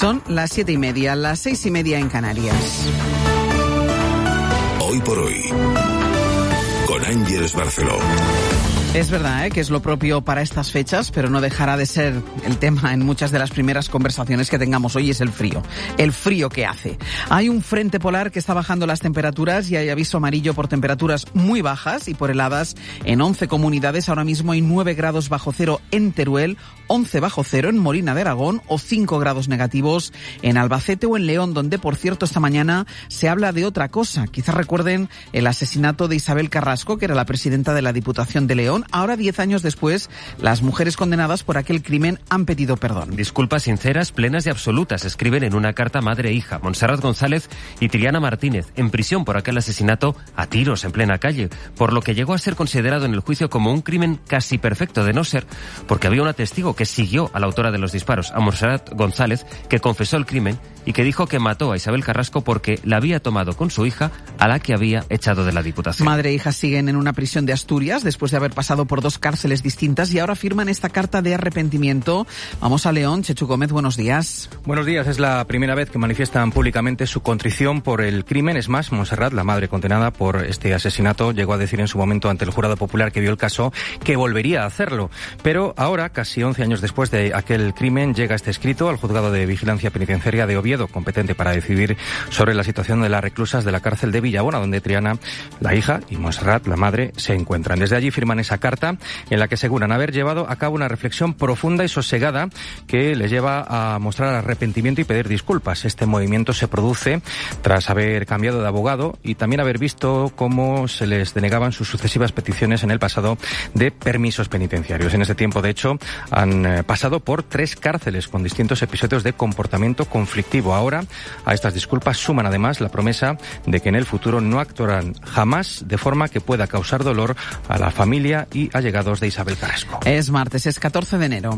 Son las 7:30, las 6:30 en Canarias. Hoy por hoy, con Ángeles Barceló. Es verdad, que es lo propio para estas fechas, pero no dejará de ser el tema en muchas de las primeras conversaciones que tengamos hoy, es el frío. El frío que hace. Hay un frente polar que está bajando las temperaturas y hay aviso amarillo por temperaturas muy bajas y por heladas en 11 comunidades. Ahora mismo hay 9 grados bajo cero en Teruel, 11 bajo cero en Molina de Aragón o 5 grados negativos en Albacete o en León, donde, por cierto, esta mañana se habla de otra cosa. Quizás recuerden el asesinato de Isabel Carrasco, que era la presidenta de la Diputación de León. Ahora, 10 años después, las mujeres condenadas por aquel crimen han pedido perdón. Disculpas sinceras, plenas y absolutas, escriben en una carta madre e hija, Montserrat González y Triana Martínez, en prisión por aquel asesinato a tiros en plena calle, por lo que llegó a ser considerado en el juicio como un crimen casi perfecto, de no ser porque había un testigo que siguió a la autora de los disparos, a Montserrat González, que confesó el crimen y que dijo que mató a Isabel Carrasco porque la había tomado con su hija, a la que había echado de la Diputación. Madre e hija siguen en una prisión de Asturias después de haber pasado por 2 cárceles distintas y ahora firman esta carta de arrepentimiento. Vamos a León. Chechu Gómez, buenos días. Buenos días. Es la primera vez que manifiestan públicamente su contrición por el crimen. Es más, Montserrat, la madre condenada por este asesinato, llegó a decir en su momento ante el jurado popular que vio el caso que volvería a hacerlo. Pero ahora, casi 11 años después de aquel crimen, llega este escrito al Juzgado de Vigilancia Penitenciaria de Oviedo, competente para decidir sobre la situación de las reclusas de la cárcel de Villabona, donde Triana, la hija, y Montserrat, la madre, se encuentran. Desde allí firman esa carta en la que aseguran haber llevado a cabo una reflexión profunda y sosegada que les lleva a mostrar arrepentimiento y pedir disculpas. Este movimiento se produce tras haber cambiado de abogado y también haber visto cómo se les denegaban sus sucesivas peticiones en el pasado de permisos penitenciarios. En este tiempo, de hecho, han pasado por 3 cárceles con distintos episodios de comportamiento conflictivo. Ahora, a estas disculpas suman además la promesa de que en el futuro no actuarán jamás de forma que pueda causar dolor a la familia y allegados de Isabel Carrasco. Es martes, es 14 de enero.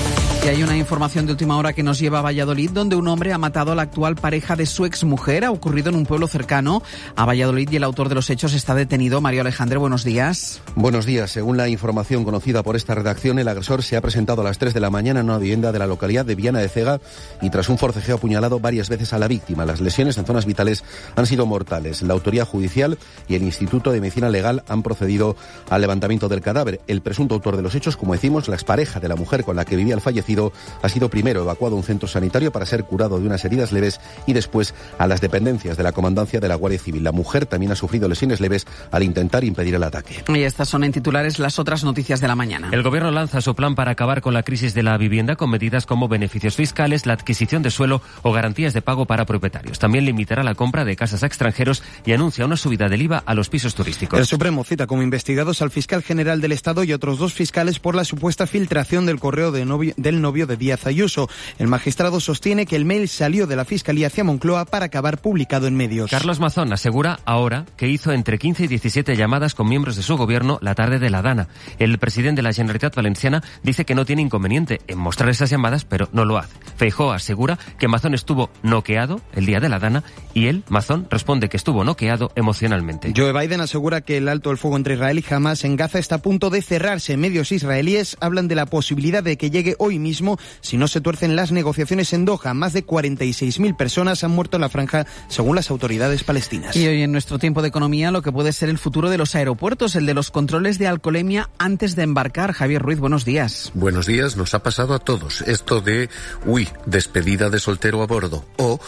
Y hay una información de última hora que nos lleva a Valladolid, donde un hombre ha matado a la actual pareja de su exmujer. Ha ocurrido en un pueblo cercano a Valladolid y el autor de los hechos está detenido. Mario Alejandre, buenos días. Buenos días. Según la información conocida por esta redacción, el agresor se ha presentado a las 3 de la mañana en una vivienda de la localidad de Viana de Cega y tras un forcejeo ha apuñalado varias veces a la víctima. Las lesiones en zonas vitales han sido mortales. La autoridad judicial y el Instituto de Medicina Legal han procedido al levantamiento del cadáver. El presunto autor de los hechos, como decimos, la expareja de la mujer con la que vivía el fallecido, ha sido primero evacuado a un centro sanitario para ser curado de unas heridas leves y después a las dependencias de la Comandancia de la Guardia Civil. La mujer también ha sufrido lesiones leves al intentar impedir el ataque. Y estas son en titulares las otras noticias de la mañana. El Gobierno lanza su plan para acabar con la crisis de la vivienda con medidas como beneficios fiscales, la adquisición de suelo o garantías de pago para propietarios. También limitará la compra de casas a extranjeros y anuncia una subida del IVA a los pisos turísticos. El Supremo cita como investigados al fiscal general del Estado y otros 2 fiscales por la supuesta filtración del correo del novio de Díaz Ayuso. El magistrado sostiene que el mail salió de la Fiscalía hacia Moncloa para acabar publicado en medios. Carlos Mazón asegura ahora que hizo entre 15 y 17 llamadas con miembros de su gobierno la tarde de la Dana. El presidente de la Generalitat Valenciana dice que no tiene inconveniente en mostrar esas llamadas, pero no lo hace. Feijóo asegura que Mazón estuvo noqueado el día de la Dana y él, Mazón, responde que estuvo noqueado emocionalmente. Joe Biden asegura que el alto el fuego entre Israel y Hamas en Gaza está a punto de cerrarse. Medios israelíes hablan de la posibilidad de que llegue hoy mismo si no se tuercen las negociaciones en Doha. Más de 46.000 personas han muerto en la franja, según las autoridades palestinas. Y hoy en nuestro tiempo de economía, lo que puede ser el futuro de los aeropuertos, el de los controles de alcoholemia antes de embarcar. Javier Ruiz, buenos días. Buenos días, nos ha pasado a todos. Esto de, despedida de soltero a bordo.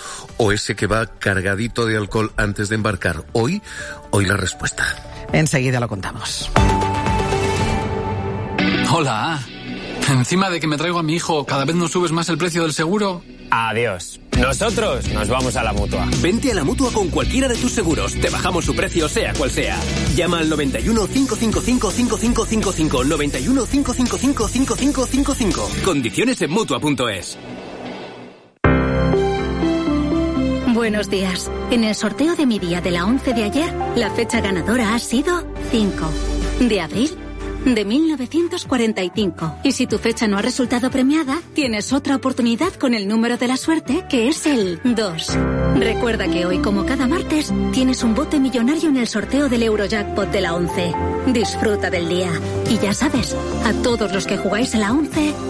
O ese que va cargadito de alcohol antes de embarcar. Hoy la respuesta. Enseguida lo contamos. Hola. Encima de que me traigo a mi hijo, ¿cada vez nos subes más el precio del seguro? Adiós. Nosotros nos vamos a la Mutua. Vente a la Mutua con cualquiera de tus seguros. Te bajamos su precio, sea cual sea. Llama al 91 555 5555. 91 555 5555. Condiciones en Mutua.es. Buenos días. En el sorteo de mi día de la 11 de ayer, la fecha ganadora ha sido 5 de abril de 1945. Y si tu fecha no ha resultado premiada, tienes otra oportunidad con el número de la suerte, que es el 2. Recuerda que hoy, como cada martes, tienes un bote millonario en el sorteo del Eurojackpot de la 11. Disfruta del día. Y ya sabes, a todos los que jugáis a la 11...